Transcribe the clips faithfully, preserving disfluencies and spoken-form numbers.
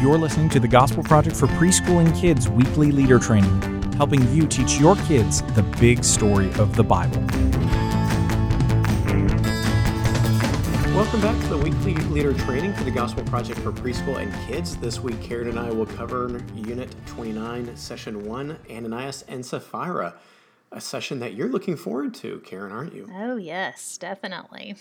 You're listening to the Gospel Project for Preschool and Kids weekly leader training, helping you teach your kids the big story of the Bible. Welcome back to the weekly leader training for the Gospel Project for Preschool and Kids. This week, Karen and I will cover Unit twenty-nine, Session one, Ananias and Sapphira, a session that you're looking forward to, Karen, aren't you? Oh, yes, definitely.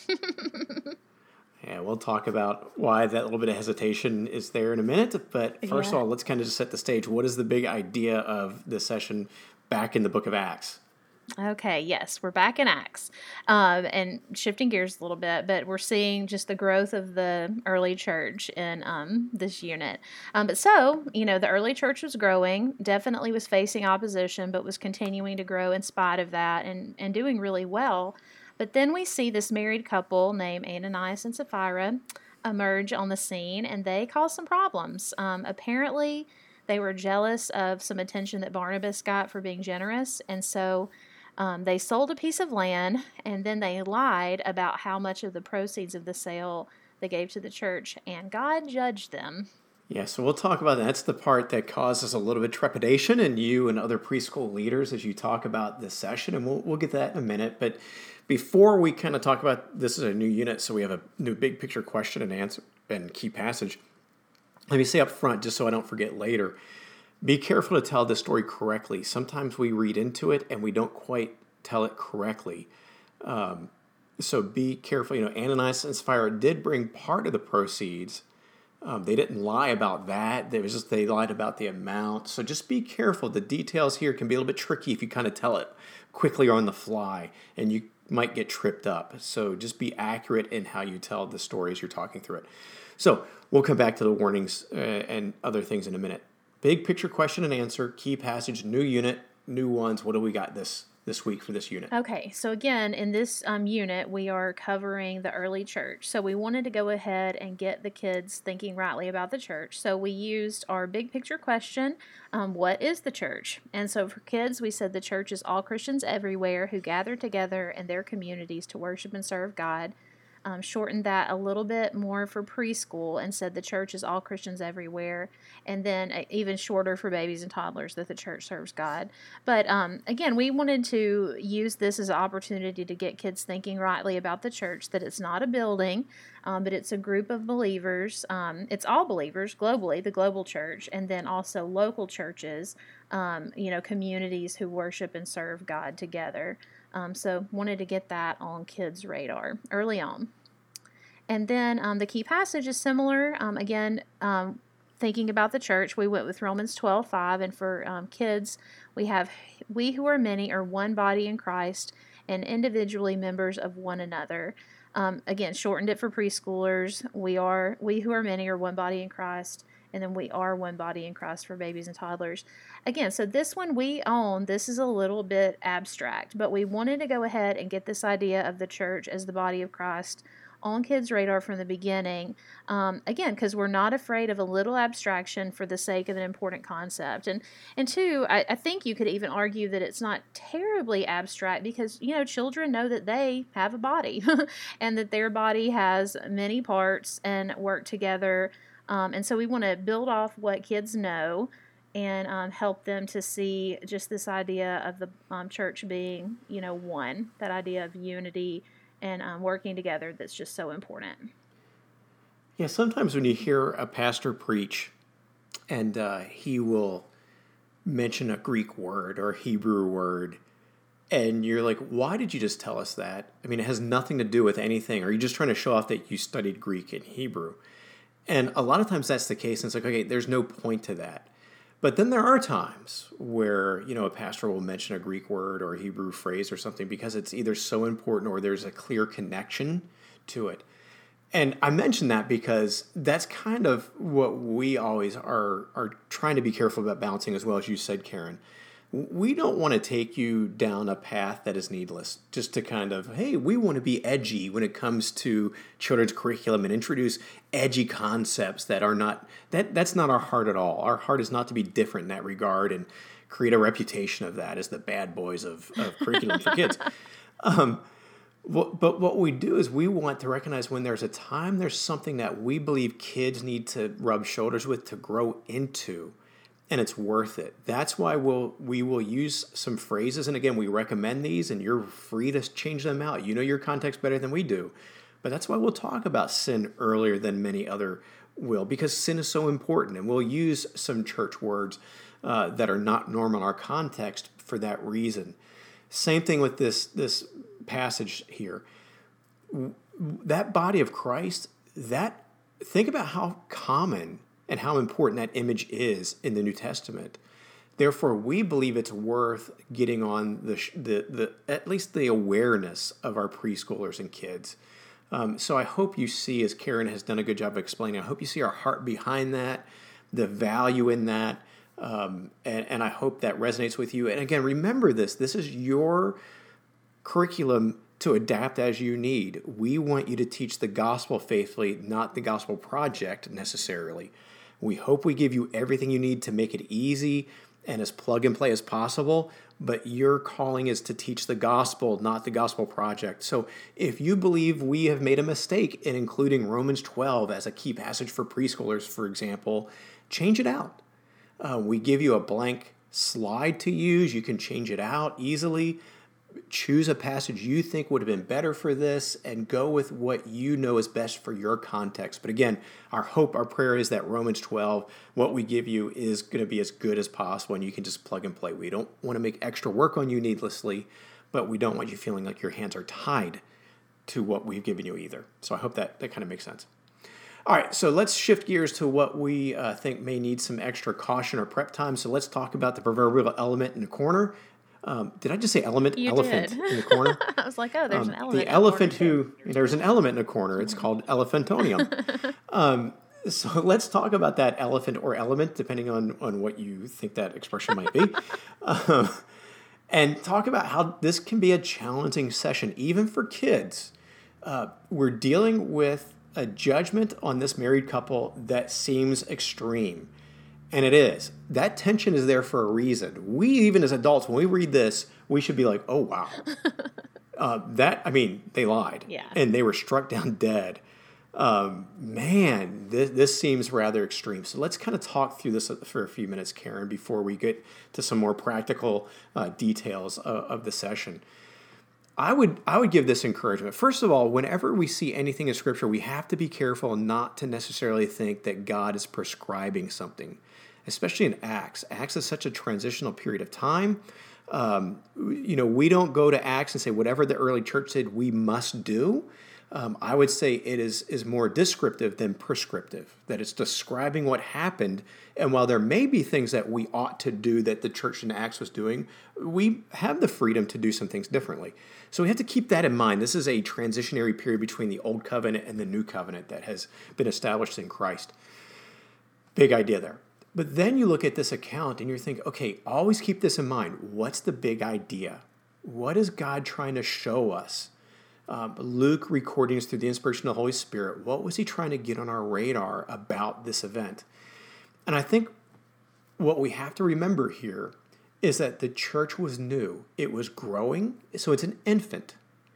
Yeah, we'll talk about why that little bit of hesitation is there in a minute. But first Yeah. of all, let's kind of just set the stage. What is the big idea of this session back in the book of Acts? Okay, yes, we're back in Acts, um, and shifting gears a little bit, but we're seeing just the growth of the early church in um, this unit. Um, but so, you know, the early church was growing, definitely was facing opposition, but was continuing to grow in spite of that and, and doing really well. But then we see this married couple named Ananias and Sapphira emerge on the scene, and they cause some problems. Um, apparently, they were jealous of some attention that Barnabas got for being generous, and so Um, they sold a piece of land, and then they lied about how much of the proceeds of the sale they gave to the church, and God judged them. Yeah, so we'll talk about that. That's the part that causes a little bit of trepidation in you and other preschool leaders as you talk about this session, and we'll we'll get to that in a minute. But before we kind of talk about, this is a new unit, so we have a new big picture question and answer and key passage. Let me say up front, just so I don't forget later, be careful to tell the story correctly. Sometimes we read into it and we don't quite tell it correctly. Um, so be careful. You know, Ananias and Sapphira did bring part of the proceeds. Um, they didn't lie about that. It was just they lied about the amount. So just be careful. The details here can be a little bit tricky if you kind of tell it quickly or on the fly, and you might get tripped up. So just be accurate in how you tell the story as you're talking through it. So we'll come back to the warnings uh, and other things in a minute. Big picture question and answer, key passage, new unit, new ones. What do we got this this week for this unit? Okay, so again, in this um, unit, we are covering the early church. So we wanted to go ahead and get the kids thinking rightly about the church. So we used our big picture question, um, what is the church? And so for kids, we said the church is all Christians everywhere who gather together in their communities to worship and serve God. Um, shortened that a little bit more for preschool and said the church is all Christians everywhere, and then uh, even shorter for babies and toddlers that the church serves God. But um, again, we wanted to use this as an opportunity to get kids thinking rightly about the church, that it's not a building, um, but it's a group of believers. Um, it's all believers globally, the global church, and then also local churches, um, you know, communities who worship and serve God together. Um, so wanted to get that on kids' radar early on. And then um, the key passage is similar. Um, again, um, thinking about the church, we went with Romans twelve five, and for um, kids, we have, we who are many are one body in Christ and individually members of one another. Um, again, shortened it for preschoolers. We are, we who are many are one body in Christ, and then we are one body in Christ for babies and toddlers. Again, so this one we own. This is a little bit abstract, but we wanted to go ahead and get this idea of the church as the body of Christ on kids' radar from the beginning. Um, again, because we're not afraid of a little abstraction for the sake of an important concept. And and two, I, I think you could even argue that it's not terribly abstract because, you know, children know that they have a body and that their body has many parts and work together. Um, and so we want to build off what kids know and um, help them to see just this idea of the um, church being, you know, one, that idea of unity and um, working together that's just so important. Yeah, sometimes when you hear a pastor preach and uh, he will mention a Greek word or a Hebrew word, and you're like, why did you just tell us that? I mean, it has nothing to do with anything. Are you just trying to show off that you studied Greek and Hebrew? And a lot of times that's the case, and it's like, okay, there's no point to that. But then there are times where, you know, a pastor will mention a Greek word or a Hebrew phrase or something because it's either so important or there's a clear connection to it. And I mention that because that's kind of what we always are, are trying to be careful about balancing as well, as you said, Karen. We don't want to take you down a path that is needless, just to kind of, hey, we want to be edgy when it comes to children's curriculum and introduce edgy concepts that are not, that that's not our heart at all. Our heart is not to be different in that regard and create a reputation of that as the bad boys of, of curriculum for kids. Um, What, but what we do is we want to recognize when there's a time, there's something that we believe kids need to rub shoulders with to grow into, and it's worth it. That's why we'll we will use some phrases, and again, we recommend these, and you're free to change them out. You know your context better than we do, but that's why we'll talk about sin earlier than many other will, because sin is so important, and we'll use some church words uh, that are not normal in our context for that reason. Same thing with this this passage here. That body of Christ, that think about how common and how important that image is in the New Testament. Therefore, we believe it's worth getting on the the, the at least the awareness of our preschoolers and kids. Um, so I hope you see, as Karen has done a good job of explaining, I hope you see our heart behind that, the value in that, um, and, and I hope that resonates with you. And again, remember this, this is your curriculum to adapt as you need. We want you to teach the gospel faithfully, not the gospel project necessarily. We hope we give you everything you need to make it easy and as plug and play as possible, but your calling is to teach the gospel, not the gospel project. So if you believe we have made a mistake in including Romans twelve as a key passage for preschoolers, for example, change it out. Uh, we give you a blank slide to use. You can change it out easily. Choose a passage you think would have been better for this and go with what you know is best for your context. But again, our hope, our prayer is that Romans twelve, what we give you is going to be as good as possible and you can just plug and play. We don't want to make extra work on you needlessly, but we don't want you feeling like your hands are tied to what we've given you either. So I hope that that kind of makes sense. All right, so let's shift gears to what we uh, think may need some extra caution or prep time. So let's talk about the proverbial element in the corner. Um, did I just say element? You elephant did. in the corner? I was like, oh, there's um, an elephant. The elephant who, there's an element in the corner. It's called elephantonium. um, so let's talk about that elephant or element, depending on, on what you think that expression might be. um, and talk about how this can be a challenging session, even for kids. Uh, we're dealing with a judgment on this married couple that seems extreme. And it is. That tension is there for a reason. We, even as adults, when we read this, we should be like, oh, wow. uh, that, I mean, they lied. Yeah. And they were struck down dead. Um, man, this, this seems rather extreme. So let's kind of talk through this for a few minutes, Karen, before we get to some more practical uh, details of, of the session. I would I would give this encouragement. First of all, whenever we see anything in Scripture, we have to be careful not to necessarily think that God is prescribing something, especially in Acts. Acts is such a transitional period of time. Um, you know, we don't go to Acts and say whatever the early church did, we must do. Um, I would say it is is more descriptive than prescriptive, that it's describing what happened. And while there may be things that we ought to do that the church in Acts was doing, we have the freedom to do some things differently. So we have to keep that in mind. This is a transitionary period between the Old Covenant and the New Covenant that has been established in Christ. Big idea there. But then you look at this account and you think, okay, always keep this in mind. What's the big idea? What is God trying to show us? Um, Luke recording us through the inspiration of the Holy Spirit. What was he trying to get on our radar about this event? And I think what we have to remember here is that the church was new. It was growing, so it's an infant.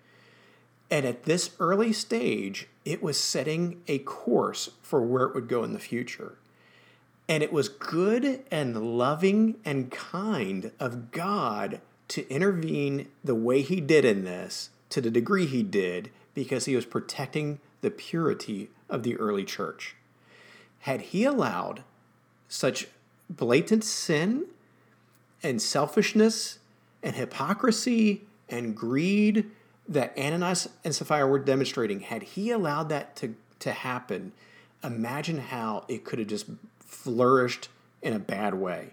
And at this early stage, it was setting a course for where it would go in the future. And it was good and loving and kind of God to intervene the way he did in this, to the degree he did, because he was protecting the purity of the early church. Had he allowed such blatant sin and selfishness and hypocrisy and greed that Ananias and Sapphira were demonstrating, had he allowed that to, to happen, imagine how it could have just flourished in a bad way.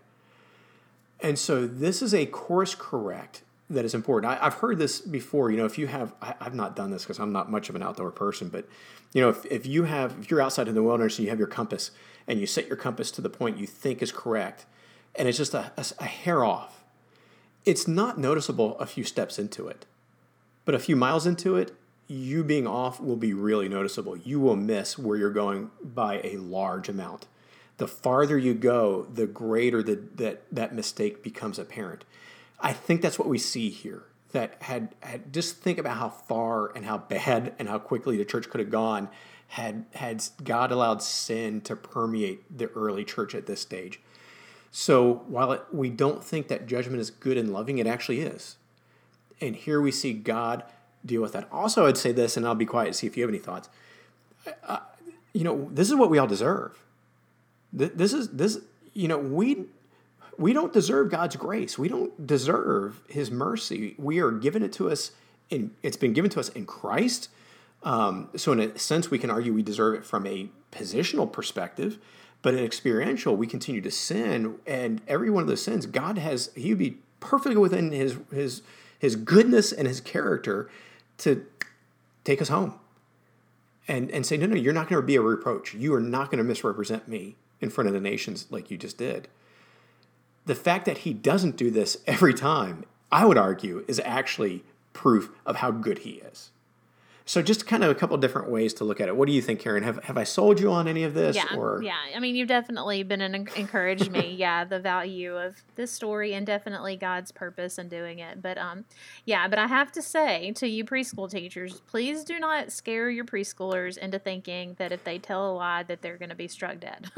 And so this is a course correct that is important. I, I've heard this before. You know, if you have, I, I've not done this because I'm not much of an outdoor person, but you know, if, if you have, if you're outside in the wilderness and you have your compass and you set your compass to the point you think is correct, and it's just a, a, a hair off, it's not noticeable a few steps into it, but a few miles into it, you being off will be really noticeable. You will miss where you're going by a large amount. The farther you go, the greater the, that that mistake becomes apparent. I think that's what we see here, that had, had just think about how far and how bad and how quickly the church could have gone had had God allowed sin to permeate the early church at this stage. So while it, we don't think that judgment is good and loving, it actually is. And here we see God deal with that. Also, I'd say this, and I'll be quiet to see if you have any thoughts. Uh, you know, this is what we all deserve. This is this. You know, we we don't deserve God's grace. We don't deserve His mercy. We are given it to us in. It's been given to us in Christ. Um, so in a sense, we can argue we deserve it from a positional perspective, but in experiential, we continue to sin, and every one of those sins, God has, He would be perfectly within His His His goodness and His character to take us home and and say, no, no, you're not going to be a reproach. You are not going to misrepresent me in front of the nations like you just did. The fact that He doesn't do this every time, I would argue, is actually proof of how good He is. So just kind of a couple of different ways to look at it. What do you think, Karen? Have have I sold you on any of this? Yeah, or? yeah. I mean, you've definitely been an, encouraged me. Yeah, the value of this story and definitely God's purpose in doing it. But um, yeah. But I have to say to you preschool teachers, please do not scare your preschoolers into thinking that if they tell a lie that they're going to be struck dead.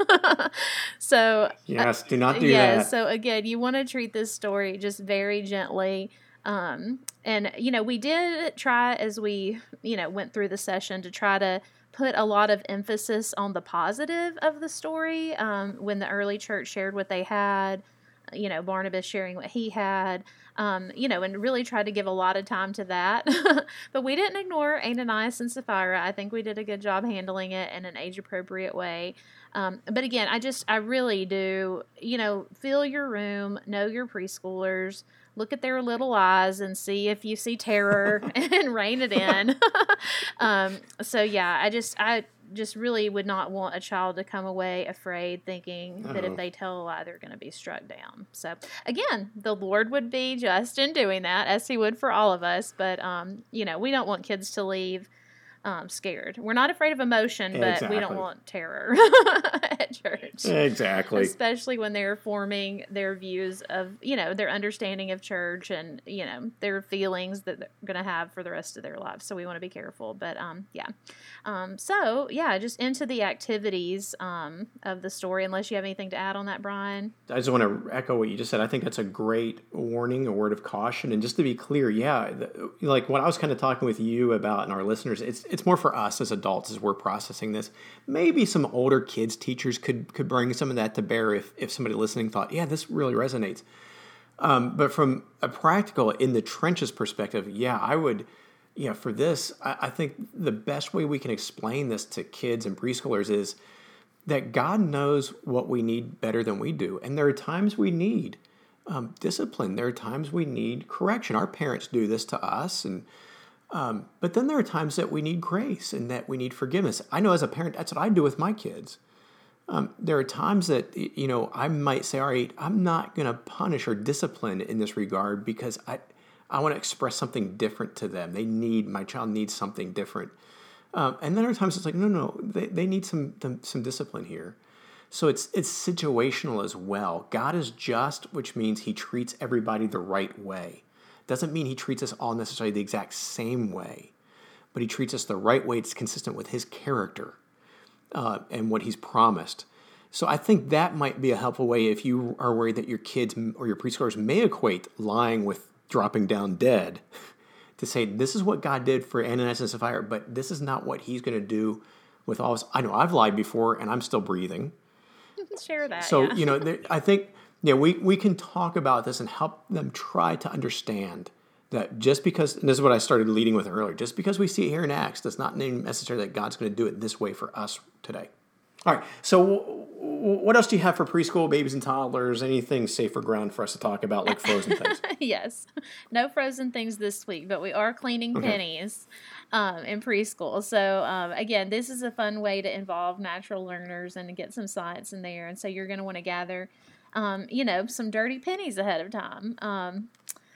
so yes, do not do yeah, that. So again, you want to treat this story just very gently. Um, and, you know, we did try as we, you know, went through the session to try to put a lot of emphasis on the positive of the story. Um, when the early church shared what they had, you know, Barnabas sharing what he had, um, you know, and really tried to give a lot of time to that. But we didn't ignore Ananias and Sapphira. I think we did a good job handling it in an age-appropriate way. Um, but again, I just, I really do, you know, fill your room, know your preschoolers, look at their little eyes and see if you see terror and rein it in. um, so yeah, I just, I just really would not want a child to come away afraid thinking Uh-oh. that if they tell a lie, they're going to be struck down. So again, the Lord would be just in doing that, as He would for all of us. But, um, you know, we don't want kids to leave Um, scared. We're not afraid of emotion, but exactly. we don't want terror at church. Exactly. Especially when they're forming their views of, you know, their understanding of church and, you know, their feelings that they're going to have for the rest of their lives. So we want to be careful. But, um, yeah. Um, so, yeah, just into the activities um, of the story, unless you have anything to add on that, Brian. I just want to echo what you just said. I think that's a great warning, a word of caution. And just to be clear, yeah, the, like what I was kind of talking with you about and our listeners, it's it's more for us as adults as we're processing this. Maybe some older kids, teachers could could bring some of that to bear if, if somebody listening thought, yeah, this really resonates. Um, but from a practical, in the trenches perspective, yeah, I would, yeah, for this, I, I think the best way we can explain this to kids and preschoolers is that God knows what we need better than we do. And there are times we need um, discipline. There are times we need correction. Our parents do this to us, and Um, but then there are times that we need grace and that we need forgiveness. I know as a parent, that's what I do with my kids. Um, there are times that, you know, I might say, all right, I'm not going to punish or discipline in this regard because I, I want to express something different to them. They need, my child needs something different. Um, and then there are times it's like, no, no, they, they need some, some discipline here. So it's, it's situational as well. God is just, which means He treats everybody the right way. Doesn't mean He treats us all necessarily the exact same way, but He treats us the right way. It's consistent with His character uh, and what He's promised. So I think that might be a helpful way if you are worried that your kids or your preschoolers may equate lying with dropping down dead, to say this is what God did for Ananias and Sapphira, but this is not what He's going to do with all of us. I know I've lied before and I'm still breathing. Share that. So, yeah. you know, there, I think... Yeah, we, we can talk about this and help them try to understand that just because, and this is what I started leading with earlier, just because we see it here in Acts does not mean necessarily that God's going to do it this way for us today. All right, so what else do you have for preschool, babies and toddlers? Anything safer ground for us to talk about, like frozen things? Yes, no frozen things this week, but we are cleaning okay. pennies um, in preschool. So um, again, this is a fun way to involve natural learners and to get some science in there. And so you're going to want to gather Um, you know, some dirty pennies ahead of time. Um,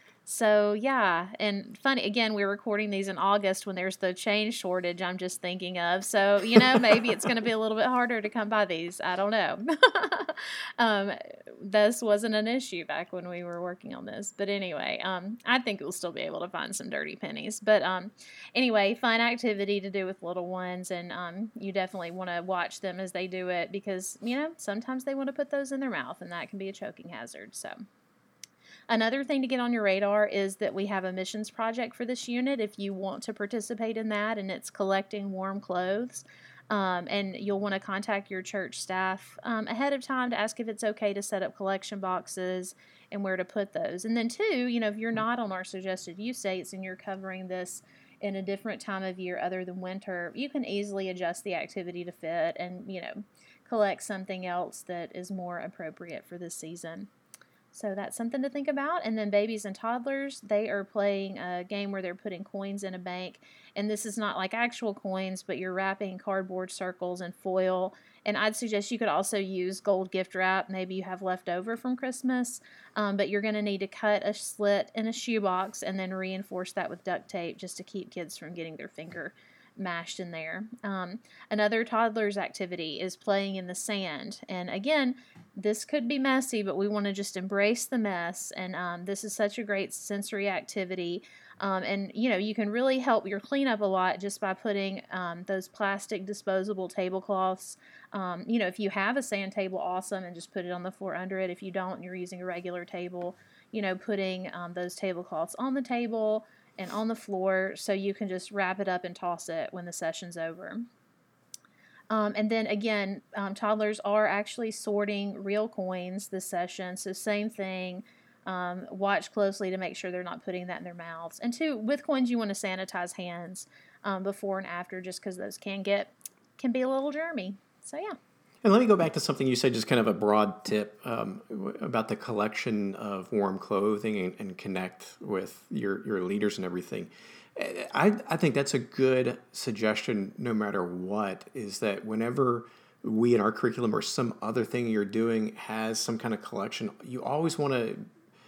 so yeah, and funny, again, we're recording these in August when there's the change shortage I'm just thinking of. So, you know, maybe it's going to be a little bit harder to come by these. I don't know. um, this wasn't an issue back when we were working on this. But anyway, um, I think we'll still be able to find some dirty pennies. But um, anyway, fun activity to do with little ones, and um, you definitely want to watch them as they do it because, you know, sometimes they want to put those in their mouth, and that can be a choking hazard. So another thing to get on your radar is that we have a missions project for this unit if you want to participate in that, and it's collecting warm clothes. Um, and you'll want to contact your church staff um, ahead of time to ask if it's okay to set up collection boxes and where to put those. And then, two, you know, if you're not on our suggested use dates and you're covering this in a different time of year other than winter, you can easily adjust the activity to fit and, you know, collect something else that is more appropriate for this season. So that's something to think about. And then babies and toddlers, they are playing a game where they're putting coins in a bank. And this is not like actual coins, but you're wrapping cardboard circles and foil. And I'd suggest you could also use gold gift wrap. Maybe you have left over from Christmas. Um, but you're going to need to cut a slit in a shoebox and then reinforce that with duct tape just to keep kids from getting their finger mashed in there. Um, another toddler's activity is playing in the sand. And again, this could be messy, but we want to just embrace the mess. And um, this is such a great sensory activity. Um, and, you know, you can really help your cleanup a lot just by putting um, those plastic disposable tablecloths. Um, you know, if you have a sand table, awesome, and just put it on the floor under it. If you don't and you're using a regular table, you know, putting um, those tablecloths on the table and on the floor so you can just wrap it up and toss it when the session's over. Um, and then again, um, toddlers are actually sorting real coins this session, so same thing. Um, watch closely to make sure they're not putting that in their mouths. And two, with coins you want to sanitize hands um, before and after just because those can get, can be a little germy. So yeah. And let me go back to something you said, just kind of a broad tip um, about the collection of warm clothing and, and connect with your, your leaders and everything. I, I think that's a good suggestion no matter what, is that whenever we in our curriculum or some other thing you're doing has some kind of collection, you always want to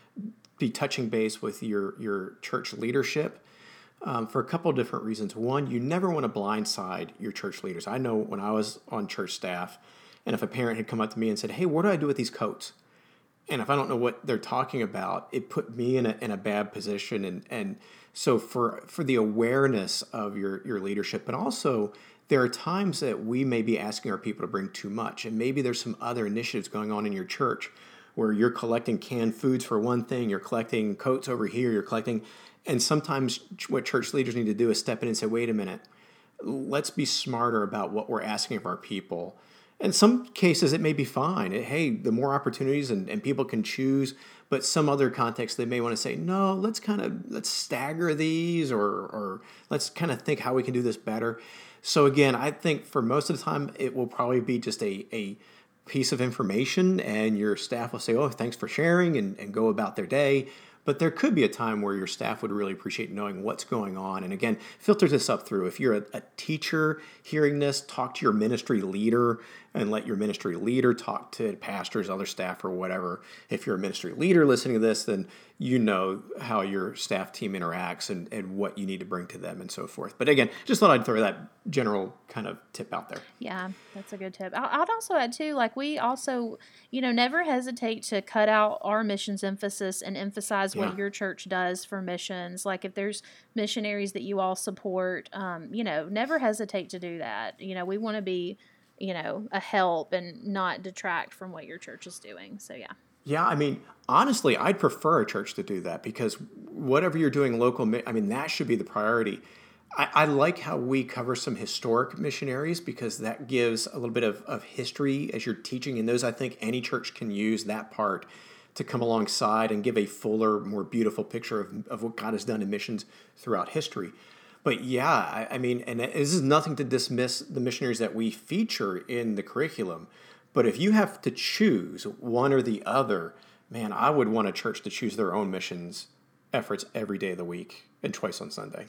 be touching base with your, your church leadership um, for a couple of different reasons. One, you never want to blindside your church leaders. I know when I was on church staff, and if a parent had come up to me and said, hey, what do I do with these coats? And if I don't know what they're talking about, it put me in a in a bad position. And, and so for for the awareness of your, your leadership, but also there are times that we may be asking our people to bring too much. And maybe there's some other initiatives going on in your church where you're collecting canned foods for one thing, you're collecting coats over here, you're collecting. And sometimes what church leaders need to do is step in and say, wait a minute, let's be smarter about what we're asking of our people. In some cases, it may be fine. It, hey, the more opportunities and, and people can choose, but some other context, they may want to say, no, let's kind of, let's stagger these or, or let's kind of think how we can do this better. So again, I think for most of the time, it will probably be just a, a piece of information and your staff will say, oh, thanks for sharing and, and go about their day. But there could be a time where your staff would really appreciate knowing what's going on. And again, filter this up through. If you're a, a teacher hearing this, talk to your ministry leader and let your ministry leader talk to pastors, other staff, or whatever. If you're a ministry leader listening to this, then you know how your staff team interacts and, and what you need to bring to them and so forth. But again, just thought I'd throw that general kind of tip out there. Yeah, that's a good tip. I'd also add too, like we also, you know, never hesitate to cut out our missions emphasis and emphasize yeah. what your church does for missions. Like if there's missionaries that you all support, um, you know, never hesitate to do that. You know, we want to be, you know, a help and not detract from what your church is doing. So yeah. Yeah, I mean, honestly, I'd prefer a church to do that because whatever you're doing local, I mean, that should be the priority. I, I like how we cover some historic missionaries because that gives a little bit of, of history as you're teaching. And those, I think any church can use that part to come alongside and give a fuller, more beautiful picture of, of what God has done in missions throughout history. But yeah, I, I mean, and this is nothing to dismiss the missionaries that we feature in the curriculum. But if you have to choose one or the other, man, I would want a church to choose their own missions efforts every day of the week and twice on Sunday.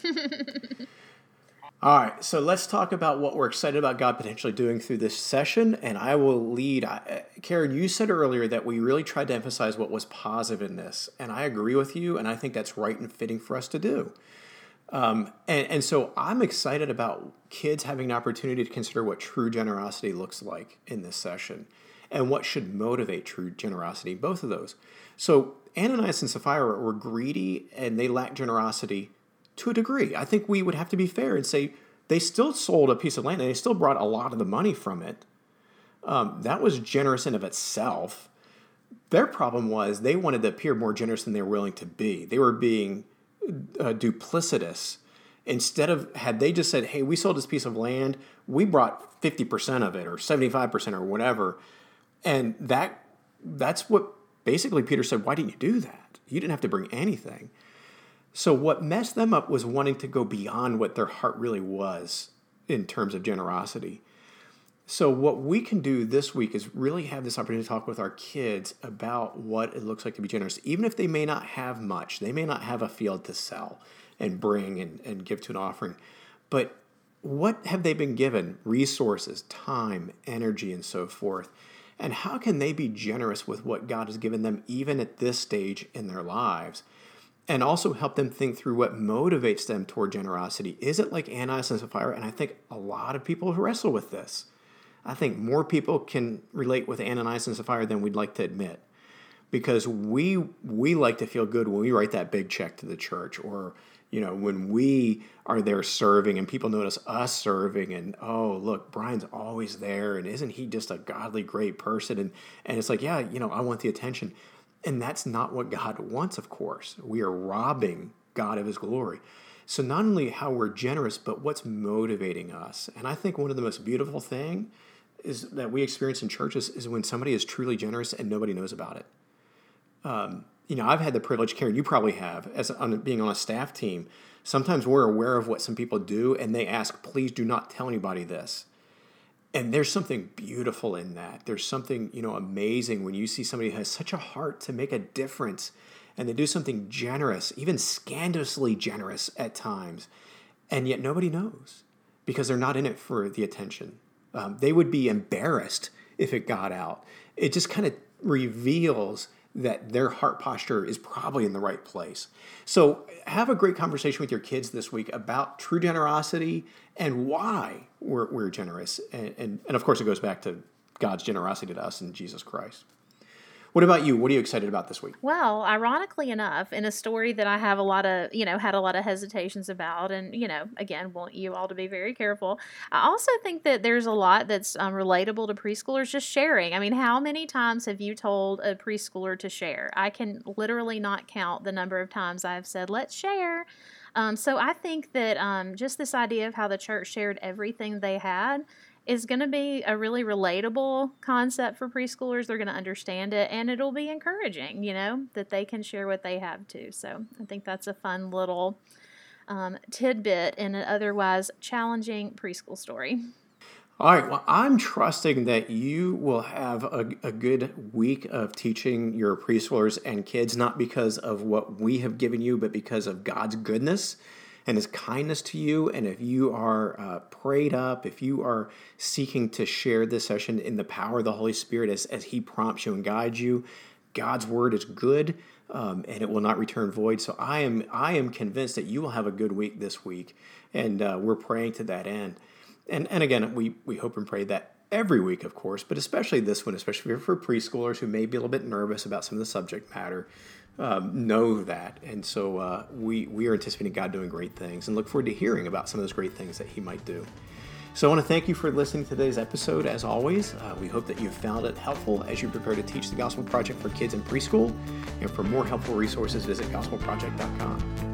All right, so let's talk about what we're excited about God potentially doing through this session, and I will lead. Karen, you said earlier that we really tried to emphasize what was positive in this, and I agree with you, and I think that's right and fitting for us to do. Um, and, and so I'm excited about kids having an opportunity to consider what true generosity looks like in this session and what should motivate true generosity, both of those. So Ananias and Sapphira were greedy and they lacked generosity to a degree. I think we would have to be fair and say they still sold a piece of land and they still brought a lot of the money from it. Um, that was generous in of itself. Their problem was they wanted to appear more generous than they were willing to be. They were being uh, duplicitous. Instead of, had they just said, hey, we sold this piece of land, we brought fifty percent of it or seventy-five percent or whatever. And that that's what basically Peter said, why didn't you do that? You didn't have to bring anything. So what messed them up was wanting to go beyond what their heart really was in terms of generosity. So what we can do this week is really have this opportunity to talk with our kids about what it looks like to be generous. Even if they may not have much, they may not have a field to sell and bring and, and give to an offering. But what have they been given? Resources, time, energy, and so forth. And how can they be generous with what God has given them even at this stage in their lives? And also help them think through what motivates them toward generosity. Is it like Ananias and Sapphira? And I think a lot of people wrestle with this. I think more people can relate with Ananias and Sapphira than we'd like to admit. Because we we like to feel good when we write that big check to the church, or you know, when we are there serving and people notice us serving and, oh, look, Brian's always there and isn't he just a godly, great person? And and it's like, yeah, you know, I want the attention. And that's not what God wants, of course. We are robbing God of his glory. So not only how we're generous, but what's motivating us. And I think one of the most beautiful things is that we experience in churches is when somebody is truly generous and nobody knows about it. Um, you know, I've had the privilege, Karen, you probably have, as on, being on a staff team. Sometimes we're aware of what some people do, and they ask, please do not tell anybody this. And there's something beautiful in that. There's something, you know, amazing when you see somebody who has such a heart to make a difference, and they do something generous, even scandalously generous at times, and yet nobody knows because they're not in it for the attention. Um, they would be embarrassed if it got out. It just kind of reveals that their heart posture is probably in the right place. So have a great conversation with your kids this week about true generosity and why we're, we're generous. And, and, and of course, it goes back to God's generosity to us in Jesus Christ. What about you? What are you excited about this week? Well, ironically enough, in a story that I have a lot of, you know, had a lot of hesitations about, and, you know, again, want you all to be very careful. I also think that there's a lot that's um, relatable to preschoolers, just sharing. I mean, how many times have you told a preschooler to share? I can literally not count the number of times I've said, let's share. Um, so I think that um, just this idea of how the church shared everything they had is going to be a really relatable concept for preschoolers. They're going to understand it, and it'll be encouraging, you know, that they can share what they have too. So I think that's a fun little um, tidbit in an otherwise challenging preschool story. All right. Well, I'm trusting that you will have a, a good week of teaching your preschoolers and kids, not because of what we have given you, but because of God's goodness and his kindness to you. And if you are uh, prayed up, if you are seeking to share this session in the power of the Holy Spirit as, as he prompts you and guides you, God's word is good, um, and it will not return void. So I am I am convinced that you will have a good week this week, and uh, we're praying to that end. And and again, we, we hope and pray that every week, of course, but especially this one, especially for preschoolers who may be a little bit nervous about some of the subject matter. Um, know that. And so uh, we, we are anticipating God doing great things and look forward to hearing about some of those great things that he might do. So I want to thank you for listening to today's episode. As always, uh, we hope that you've found it helpful as you prepare to teach the Gospel Project for kids in preschool. And for more helpful resources, visit gospel project dot com.